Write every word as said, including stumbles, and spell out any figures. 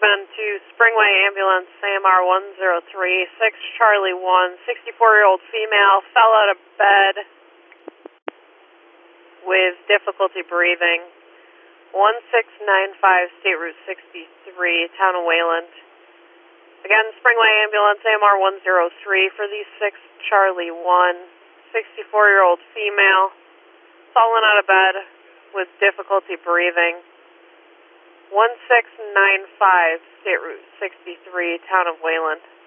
Bend to Springway Ambulance, A M R one zero three, six Charlie one, sixty-four-year-old female, fell out of bed with difficulty breathing. one six nine five, State Route sixty-three, Town of Wayland. Again, Springway Ambulance, A M R one zero three for the six Charlie one, sixty-four-year-old female, fallen out of bed with difficulty breathing. one six nine five, State Route sixty-three, Town of Wayland.